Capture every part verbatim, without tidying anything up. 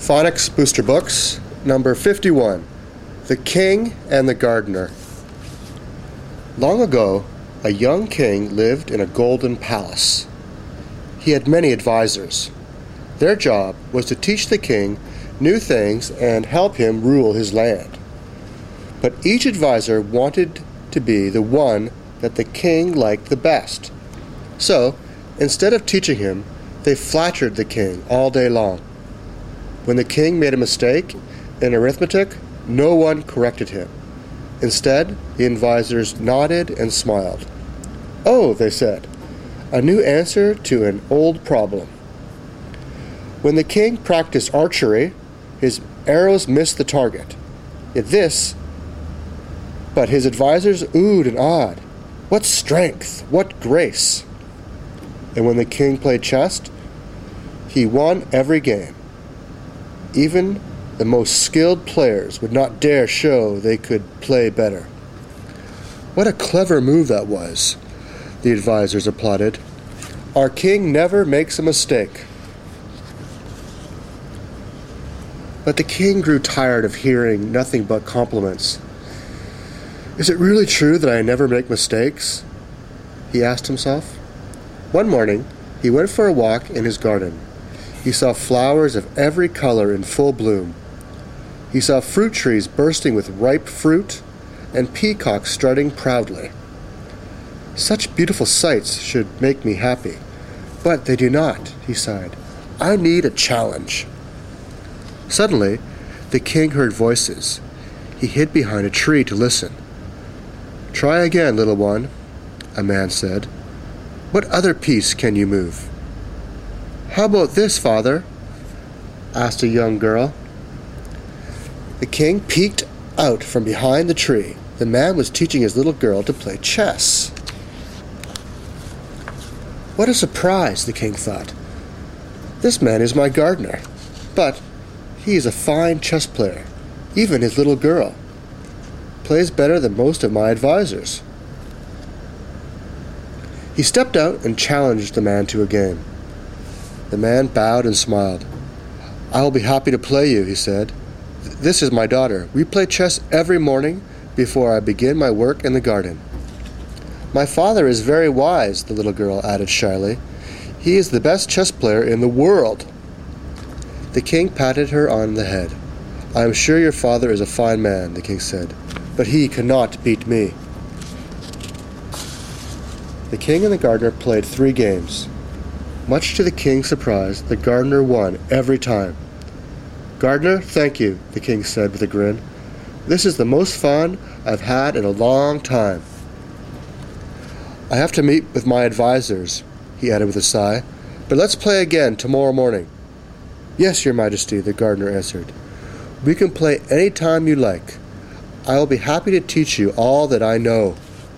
Phonics Booster Books, number fifty-one, The King and the Gardener. Long ago, a young king lived in a golden palace. He had many advisors. Their job was to teach the king new things and help him rule his land. But each advisor wanted to be the one that the king liked the best. So, instead of teaching him, they flattered the king all day long. When the king made a mistake in arithmetic, no one corrected him. Instead, the advisors nodded and smiled. "Oh," they said, "a new answer to an old problem." When the king practiced archery, his arrows missed the target. Yet this, but his advisors oohed and awed. What strength! What grace! And when the king played chess, he won every game. Even the most skilled players would not dare show they could play better. What a clever move that was, the advisors applauded. Our king never makes a mistake. But the king grew tired of hearing nothing but compliments. Is it really true that I never make mistakes? He asked himself. One morning, he went for a walk in his garden. He saw flowers of every color in full bloom. He saw fruit trees bursting with ripe fruit and peacocks strutting proudly. Such beautiful sights should make me happy, but they do not, he sighed. I need a challenge. Suddenly, the king heard voices. He hid behind a tree to listen. Try again, little one, a man said. What other piece can you move? How about this, father? Asked a young girl. The king peeked out from behind the tree. The man was teaching his little girl to play chess. What a surprise, the king thought. This man is my gardener, but he is a fine chess player. Even his little girl plays better than most of my advisors. He stepped out and challenged the man to a game. The man bowed and smiled. I will be happy to play you, he said. This is my daughter. We play chess every morning before I begin my work in the garden. My father is very wise, the little girl added shyly. He is the best chess player in the world. The king patted her on the head. I am sure your father is a fine man, the king said, but he cannot beat me. The king and the gardener played three games. Much to the king's surprise, the gardener won every time. Gardener, thank you, the king said with a grin. This is the most fun I've had in a long time. I have to meet with my advisors, he added with a sigh, but let's play again tomorrow morning. Yes, your majesty, the gardener answered. We can play any time you like. I will be happy to teach you all that I know.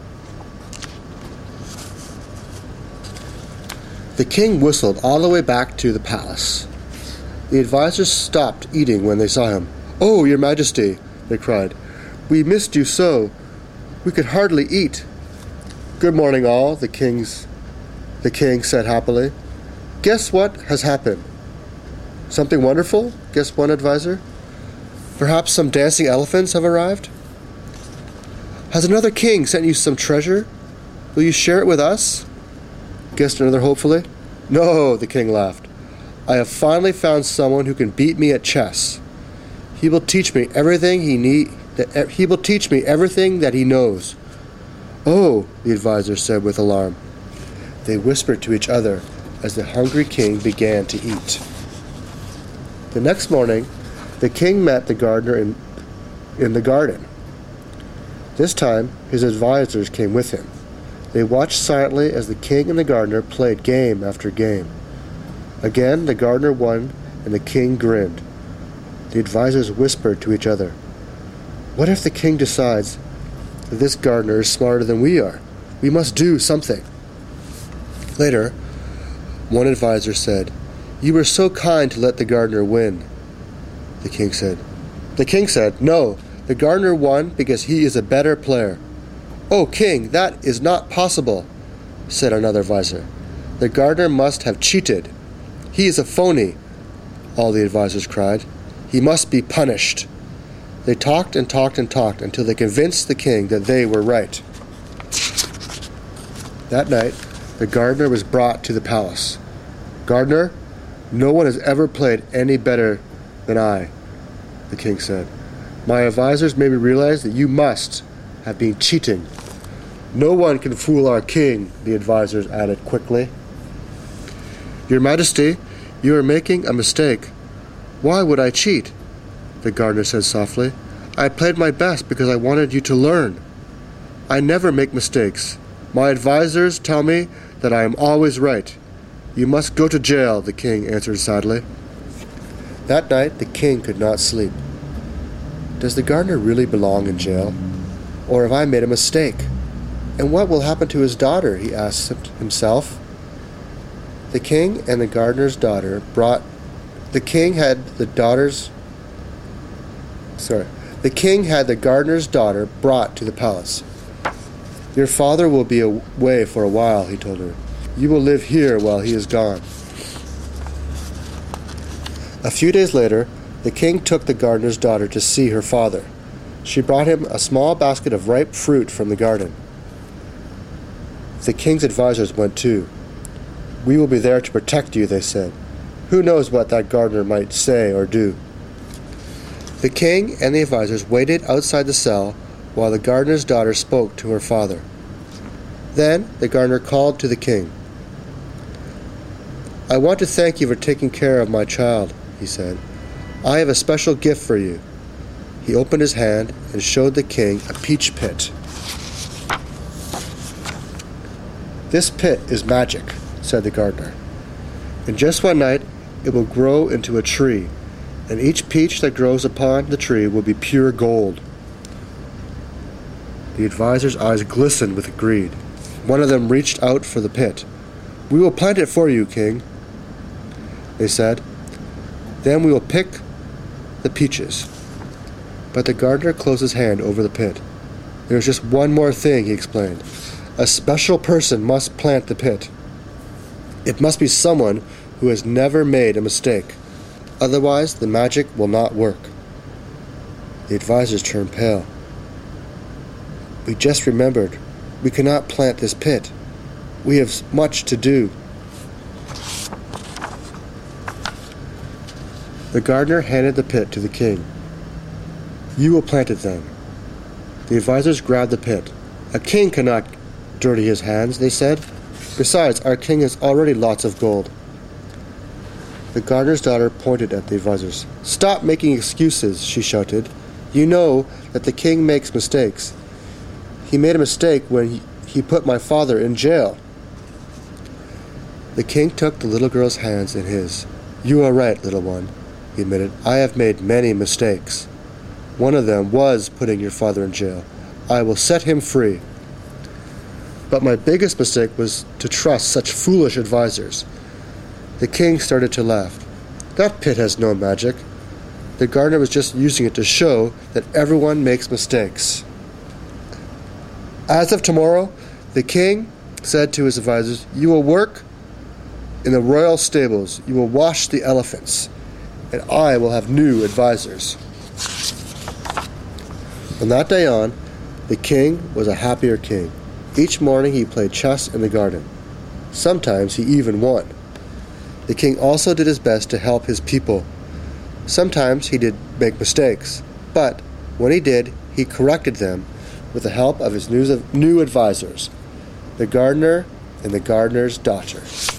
The king whistled all the way back to the palace. The advisors stopped eating when they saw him. Oh, your majesty, they cried. We missed you so. We could hardly eat. Good morning, all, the king's, the king said happily. Guess what has happened? Something wonderful? Guessed one advisor. Perhaps some dancing elephants have arrived? Has another king sent you some treasure? Will you share it with us? Guessed another hopefully. No, the king laughed. I have finally found someone who can beat me at chess. He will teach me everything he need. That he will teach me everything that he knows. Oh, the advisor said with alarm. They whispered to each other as the hungry king began to eat. The next morning, the king met the gardener in, in the garden. This time, his advisors came with him. They watched silently as the king and the gardener played game after game. Again, the gardener won, and the king grinned. The advisors whispered to each other, What if the king decides that this gardener is smarter than we are? We must do something. Later, one advisor said, You were so kind to let the gardener win. The king said, The king said, No, the gardener won because he is a better player. Oh, king, that is not possible, said another advisor. The gardener must have cheated. He is a phony, all the advisors cried. He must be punished." They talked and talked and talked until they convinced the king that they were right. That night, the gardener was brought to the palace. "Gardener, no one has ever played any better than I," the king said. "My advisors made me realize that you must have been cheating." "No one can fool our king," the advisors added quickly. "Your Majesty, you are making a mistake." "Why would I cheat?" the gardener said softly. "I played my best because I wanted you to learn. I never make mistakes. My advisors tell me that I am always right." "You must go to jail," the king answered sadly. That night, the king could not sleep. Does the gardener really belong in jail? Or have I made a mistake? And what will happen to his daughter, he asked himself. The king and the gardener's daughter brought... The king had the daughter's... Sorry. The king had the gardener's daughter brought to the palace. "Your father will be away for a while," he told her. "You will live here while he is gone." A few days later, the king took the gardener's daughter to see her father. She brought him a small basket of ripe fruit from the garden. The king's advisors went too. "We will be there to protect you," they said. "Who knows what that gardener might say or do?" The king and the advisors waited outside the cell while the gardener's daughter spoke to her father. Then the gardener called to the king. "I want to thank you for taking care of my child," he said. "I have a special gift for you." He opened his hand and showed the king a peach pit. "This pit is magic," said the gardener. "In just one night it will grow into a tree, and each peach that grows upon the tree will be pure gold." The advisor's eyes glistened with greed. One of them reached out for the pit. "We will plant it for you, king," they said. "Then we will pick the peaches." But the gardener closed his hand over the pit. "There is just one more thing," he explained. "A special person must plant the pit. It must be someone who has never made a mistake. Otherwise, the magic will not work." The advisors turned pale. "We just remembered. We cannot plant this pit. We have much to do." The gardener handed the pit to the king. "You will plant it then." The advisors grabbed the pit. "A king cannot dirty his hands," they said. "Besides, our king has already lots of gold." The gardener's daughter pointed at the advisors. "Stop making excuses," she shouted. "You know that the king makes mistakes. He made a mistake when he, he put my father in jail." The king took the little girl's hands in his. "You are right, little one," he admitted. "I have made many mistakes. One of them was putting your father in jail. I will set him free. But my biggest mistake was to trust such foolish advisors." The king started to laugh. "That pit has no magic. The gardener was just using it to show that everyone makes mistakes." As of tomorrow, the king said to his advisors, "You will work in the royal stables. You will wash the elephants, and I will have new advisors." From that day on, the king was a happier king. Each morning he played chess in the garden. Sometimes he even won. The king also did his best to help his people. Sometimes he did make mistakes, but when he did, he corrected them with the help of his new advisors, the gardener and the gardener's daughter.